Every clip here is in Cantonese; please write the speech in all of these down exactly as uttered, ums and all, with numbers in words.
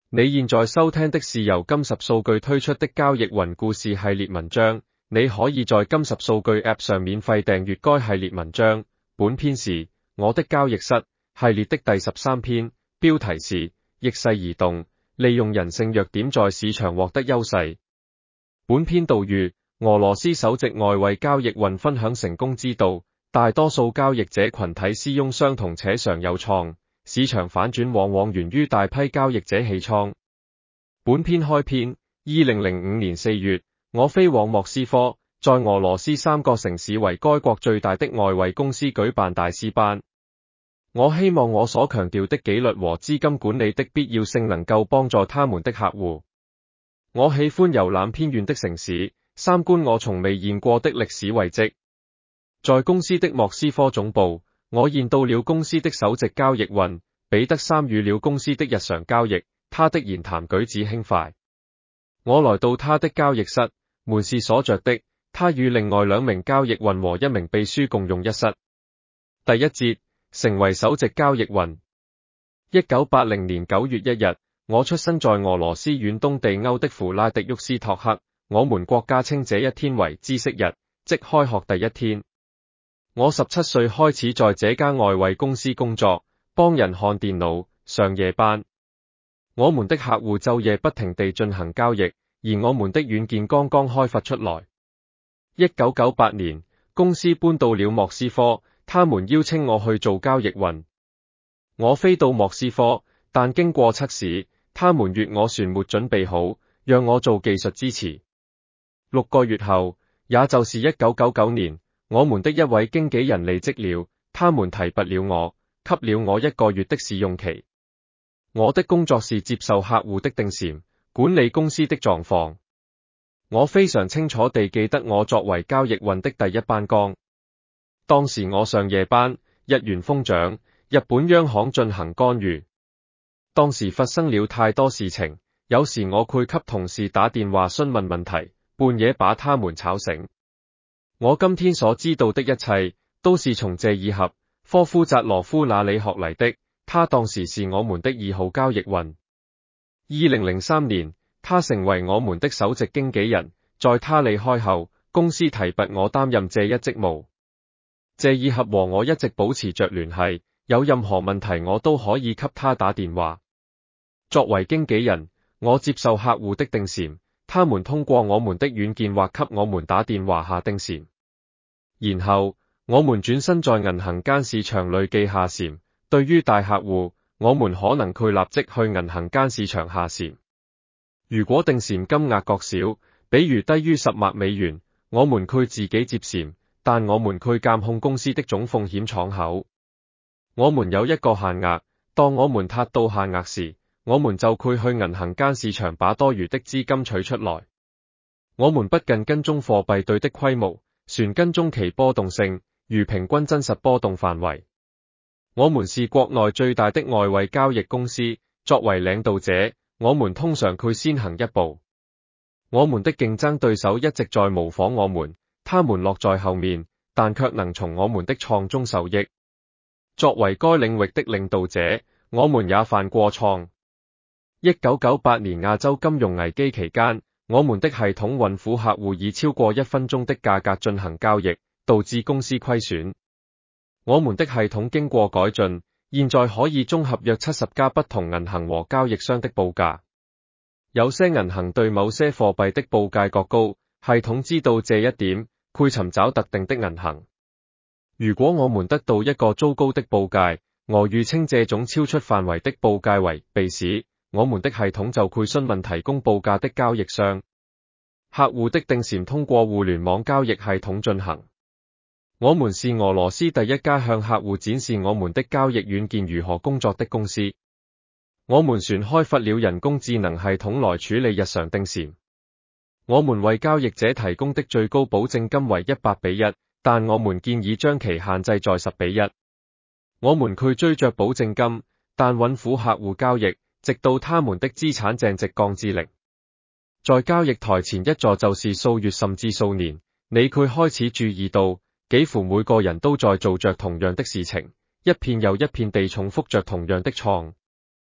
你現在收聽的是由金十數據推出的交易雲故事系列文章，你可以在金十數據 App 上免費訂閱該系列文章。本篇是我的交易室系列的第十三篇，標題是逆勢移動，利用人性弱點在市場獲得優勢。本篇導語：俄羅斯首席外圍交易雲分享成功之道，大多數交易者群體施庸相同且常有創。市場反轉往往源於大批交易者棄倉。本篇開篇，二零零五年四月，我飛往莫斯科，在俄羅斯三個城市為該國最大的外圍公司舉辦大師班。我希望我所強調的紀律和資金管理的必要性能夠幫助他們的客戶。我喜歡遊覽偏遠的城市，參觀我從未見過的歷史遺跡。在公司的莫斯科總部，我見到了公司的首席交易雲彼得參與了公司的日常交易，他的言談舉止輕快。我來到他的交易室，門是鎖着的，他與另外兩名交易雲和一名秘書共用一室。第一節，成為首席交易雲。一九八零年九月一日，我出生在俄羅斯遠東地歐的弗拉迪沃斯托克，我們國家稱這一天為知識日，即開學第一天。我十七歲開始在這家外圍公司工作，幫人看電腦，上夜班。我們的客戶晝夜不停地進行交易，而我們的軟件剛剛開發出來。一九九八年，公司搬到了莫斯科，他們邀請我去做交易雲。我飛到莫斯科，但經過測試，他們越我船沒準備好，讓我做技術支持。六個月後，也就是一九九九年，我們的一位經紀人離職了，他們提拔了我，給了我一個月的試用期。我的工作是接受客戶的訂單，管理公司的狀況。我非常清楚地記得我作為交易雲的第一班崗。當時我上夜班，日元瘋漲，日本央行進行干預。當時發生了太多事情，有時我會給同事打電話詢問問題，半夜把他們吵醒。我今天所知道的一切，都是從謝爾合科夫扎羅夫那裡學嚟的，他當時是我們的二號交易雲。二零零三年，他成為我們的首席經紀人，在他離開後，公司提拔我擔任這一職務。謝爾合和我一直保持着聯繫，有任何問題我都可以給他打電話。作為經紀人，我接受客戶的訂單，他們通過我們的軟件或給我們打電話下訂單。然後，我們轉身在銀行間市場裡記下單。對於大客戶，我們可能會立即去銀行間市場下單。如果訂單金額較少，比如低於十萬美元，我們會自己接單，但我們會監控公司的總風險敞口。我們有一個限額，當我們達到限額時，我們就會去銀行間市場把多餘的資金取出來。我們不僅跟蹤貨幣對的規模，旋跟蹤其波動性，如平均真實波動範圍。我們是國內最大的外圍交易公司，作為領導者，我們通常會先行一步。我們的競爭對手一直在模仿我們，他們落在後面，但卻能從我們的創中受益。作為該領域的領導者，我們也犯過錯。一九九八年亞洲金融危機期間，我們的系統允許客戶以超過一分鐘的價格進行交易，導致公司虧損。我們的系統經過改進，現在可以綜合約七十家不同銀行和交易商的報價。有些銀行對某些貨幣的報價較高，系統知道這一點，會尋找特定的銀行。如果我們得到一個糟糕的報價，俄語稱這種超出範圍的報價為鼻屎，我們的系統就會詢問提供報價的交易商。客戶的訂單通過互聯網交易系統進行。我們是俄羅斯第一家向客戶展示我們的交易軟件如何工作的公司。我們旋開發了人工智能系統來處理日常訂單。我們為交易者提供的最高保證金為一百比一，但我們建議將其限制在十比一。我們拒追着保證金，但允許客戶交易，直到他們的資產淨值降至零。在交易台前一座就是數月甚至數年，你會開始注意到，幾乎每個人都在做着同樣的事情，一遍又一遍地重複着同樣的錯誤。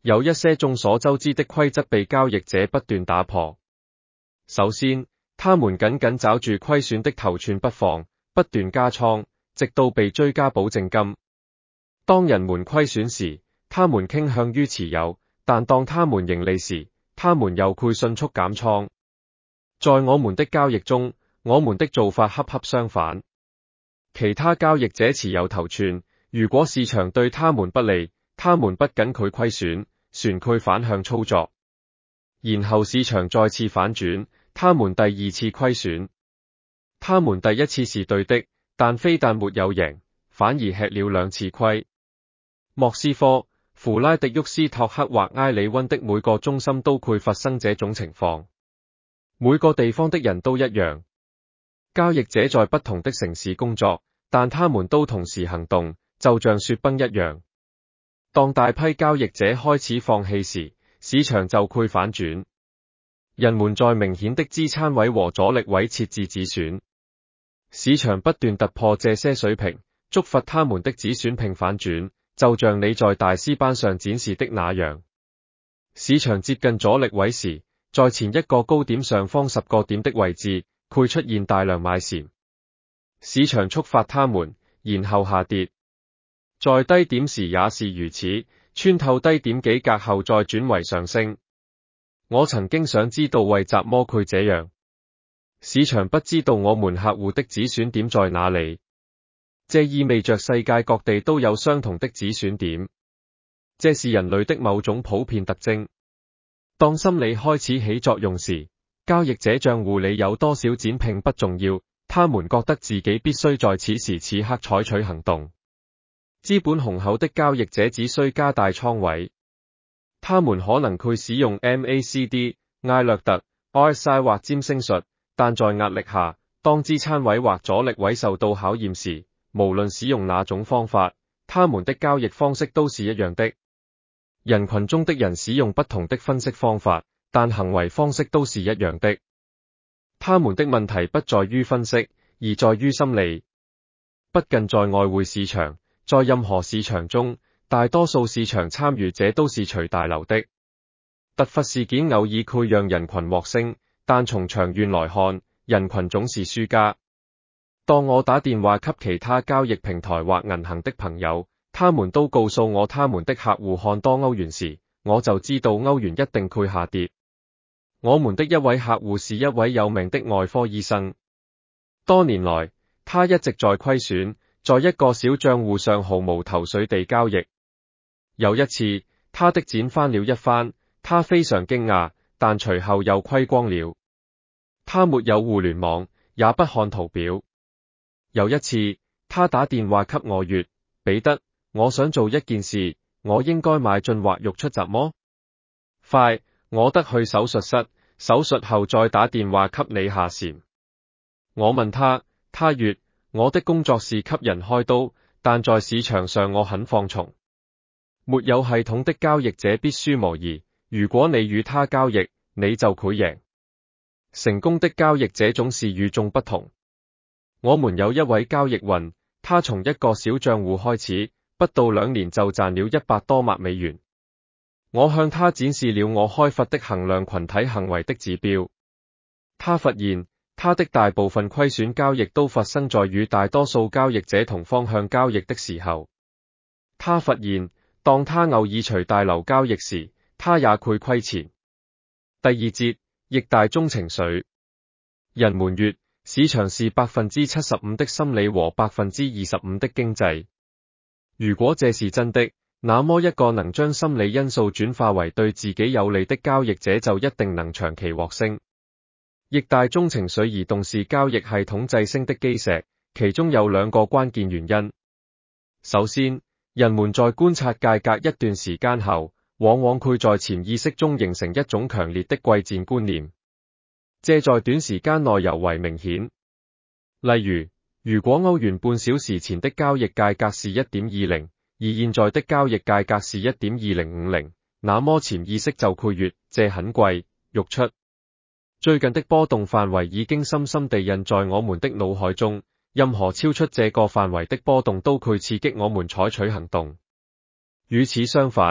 有一些眾所周知的規則被交易者不斷打破。首先，他們緊緊抓住虧損的頭寸不放，不斷加倉，直到被追加保證金。當人們虧損時，他們傾向於持有，但當他們盈利時，他們又會迅速減倉。在我們的交易中，我們的做法恰恰相反。其他交易者持有頭寸，如果市場對他們不利，他們不僅佢虧損，旋佢反向操作。然後市場再次反轉，他們第二次虧損。他們第一次是對的，但非但沒有贏，反而吃了兩次虧。莫斯科、弗拉迪沃斯托克或埃里溫的每個中心都會發生這種情況。每個地方的人都一樣。交易者在不同的城市工作，但他們都同時行動，就像雪崩一樣。當大批交易者開始放棄時，市場就會反轉。人們在明顯的支撐位和阻力位設置止損。市場不斷突破這些水平，觸發他們的止損並反轉，就像你在大師班上展示的那樣。市場接近阻力位時，在前一個高點上方十個點的位置，會出現大量買盤。市場觸發他們，然後下跌。在低點時也是如此，穿透低點幾格後再轉為上升。我曾經想知道為什麼會這樣。市場不知道我們客戶的止損點在哪裡，這意味着世界各地都有相同的止損點。這是人類的某種普遍特徵。當心理開始起作用時，交易者賬戶裡有多少錢並不重要，他們覺得自己必須在此時此刻採取行動。資本雄厚的交易者只需加大倉位，他們可能會使用 M A C D、艾略特、R S I 或占星術，但在壓力下，當支撐位或阻力位受到考驗時，無論使用哪種方法，他們的交易方式都是一樣的。人群中的人使用不同的分析方法，但行為方式都是一樣的。他們的問題不在於分析，而在於心理。不僅在外匯市場，在任何市場中，大多數市場參與者都是隨大流的。突發事件偶爾會讓人群獲勝，但從長遠來看，人群總是輸家。當我打電話給其他交易平台或銀行的朋友，他們都告訴我他們的客戶看多歐元時，我就知道歐元一定會下跌。我們的一位客戶是一位有名的外科醫生，多年來，他一直在虧損，在一個小賬戶上毫無頭緒地交易。有一次，他的錢翻了一番，他非常驚訝，但隨後又虧光了。他沒有互聯網，也不看圖表。有一次，他打電話給我說：彼得，我想做一件事，我應該買進或肉出閘麼？快，我得去手術室，手術後再打電話給你下禪。我問他，他說：我的工作是給人開刀，但在市場上我很放鬆。沒有系統的交易者必須模擬，如果你與他交易，你就會贏。成功的交易者總是與眾不同。我們有一位交易員，他從一個小賬戶開始，不到兩年就賺了一百多萬美元。我向他展示了我開發的衡量群體行為的指標，他發現他的大部分虧損交易都發生在與大多數交易者同方向交易的時候。他發現當他偶爾隨大流交易時，他也會虧錢。第二節，逆大宗情緒。人們說市場是百分之七十五的心理和百分之二十五的經濟。如果這是真的，那麼一個能將心理因素轉化為對自己有利的交易者就一定能長期獲勝。逆大宗情緒移動是交易系統制勝的基石，其中有兩個關鍵原因。首先，人們在觀察價格一段時間後，往往會在潛意識中形成一種強烈的貴賤觀念，這在短時間內尤為明顯。例如，如果歐元半小時前的交易價格是 一點二零，而現在的交易價格是 一點二零五零，那麼潛意識就會說這很貴，欲出。最近的波動範圍已經深深地印在我們的腦海中，任何超出這個範圍的波動都會刺激我們採取行動。與此相反，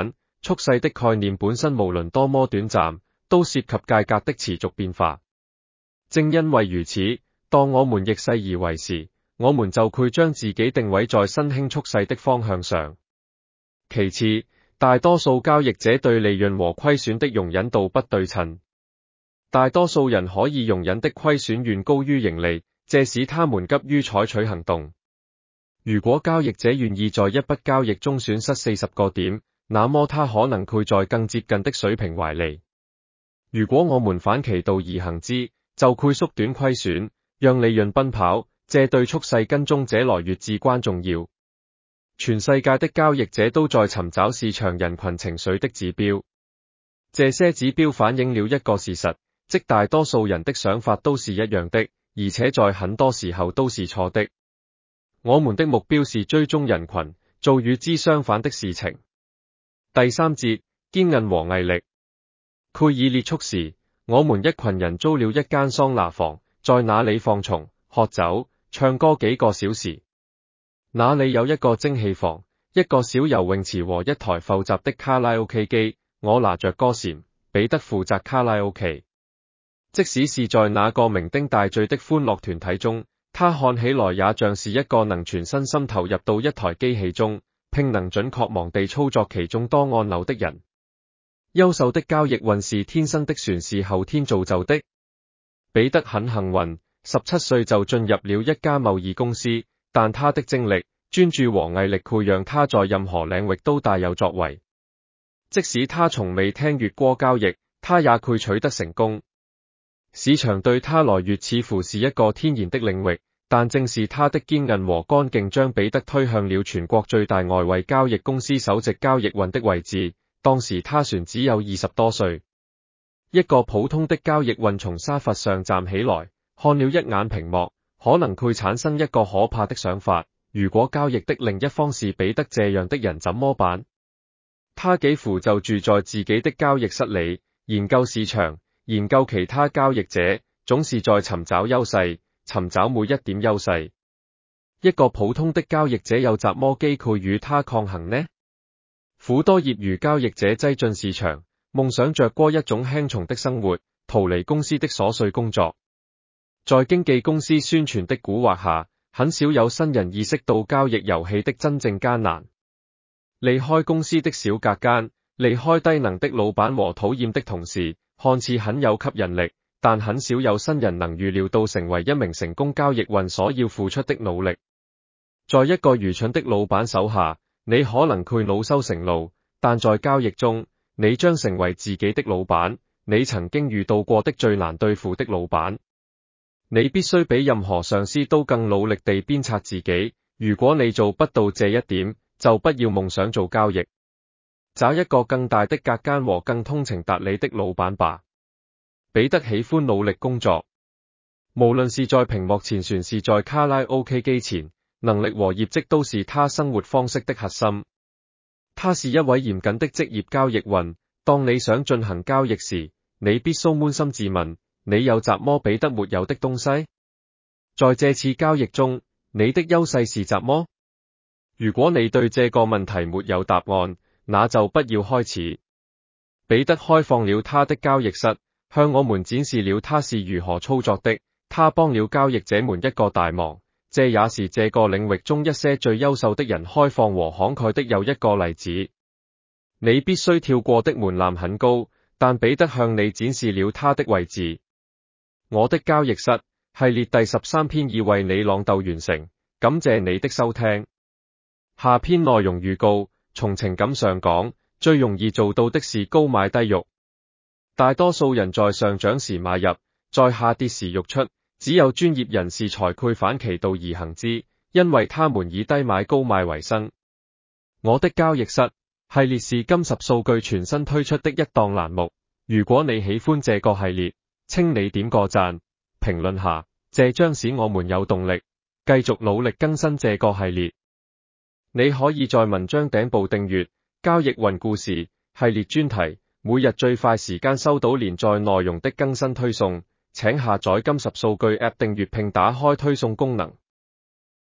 速勢的概念本身無論多麼短暫，都涉及價格的持續變化。正因為如此，當我們逆勢而為時，我們就會將自己定位在新興速勢的方向上。其次，大多數交易者對利潤和虧損的容忍度不對稱。大多數人可以容忍的虧損遠高於盈利，這使他們急於採取行動。如果交易者願意在一筆交易中損失四十個點，那麼他可能會在更接近的水平懷利。如果我們反其道而行之，就會縮短虧損，讓利潤奔跑，這對速勢跟蹤者來越至關重要。全世界的交易者都在尋找市場人群情緒的指標，這些指標反映了一個事實，即大多數人的想法都是一樣的，而且在很多時候都是錯的。我們的目標是追蹤人群，做與之相反的事情。第三節，堅韌和毅力。蓋爾列速時，我們一群人租了一間桑拿房，在那裡放鬆、喝酒、唱歌幾個小時。那裡有一個蒸汽房、一個小游泳池和一台複雜的卡拉 OK 機。我拿着歌簷，彼得負責卡拉 OK。即使是在那個酩酊大醉的歡樂團體中，他看起來也像是一個能全身心投入到一台機器中，並能準確忘地操作其中多按鈕的人。優秀的交易運是天生的，船是後天造就的。彼得很幸運，十七歲就進入了一家貿易公司，但他的精力、專注和毅力會讓他在任何領域都大有作為。即使他從未聽說過交易，他也會取得成功。市場對他來說似乎是一個天然的領域，但正是他的堅韌和幹勁將彼得推向了全國最大外圍交易公司首席交易運的位置。當時他船只有二十多歲。一個普通的交易運從沙發上站起來，看了一眼屏幕，可能會產生一個可怕的想法：如果交易的另一方是彼得這樣的人怎麼辦？他幾乎就住在自己的交易室裡，研究市場，研究其他交易者，總是在尋找優勢，尋找每一點優勢。一個普通的交易者有怎麼機會與他抗衡呢？許多業餘交易者擠進市場，夢想着過一種輕鬆的生活，逃離公司的瑣碎工作。在經紀公司宣傳的蠱惑下，很少有新人意識到交易遊戲的真正艱難。離開公司的小隔間，離開低能的老闆和討厭的同事，看似很有吸引力，但很少有新人能預料到成為一名成功交易運所要付出的努力。在一個愚蠢的老闆手下，你可能會惱羞成怒，但在交易中，你將成為自己的老闆，你曾經遇到過的最難對付的老闆。你必須比任何上司都更努力地鞭策自己，如果你做不到這一點，就不要夢想做交易。找一個更大的隔間和更通情達理的老闆吧。彼得喜歡努力工作，無論是在屏幕前還是在卡拉 OK 機前，能力和業績都是他生活方式的核心。他是一位嚴謹的職業交易運。當你想進行交易時，你必須捫心自問，你有什麼彼得沒有的東西？在這次交易中，你的優勢是什麼？如果你對這個問題沒有答案，那就不要開始。彼得開放了他的交易室，向我們展示了他是如何操作的。他幫了交易者們一個大忙，這也是這個領域中一些最優秀的人開放和慷慨的又一個例子。你必須跳過的門檻很高，但彼得向你展示了他的位置。我的交易室系列第十三篇已為你朗讀完成，感謝你的收聽。下篇內容預告：從情感上講，最容易做到的是高買低入。大多數人在上漲時買入，在下跌時溢出，只有專業人士才會反其道而行之，因為他們以低買高賣為生。我的交易室系列是金十數據全新推出的一檔欄目，如果你喜歡這個系列，請你點個讚，評論下，這將使我們有動力繼續努力更新這個系列。你可以在文章頂部訂閱交易運故事系列專題，每日最快時間收到連載內容的更新推送。請下載金十數據 App 訂閱並打開推送功能。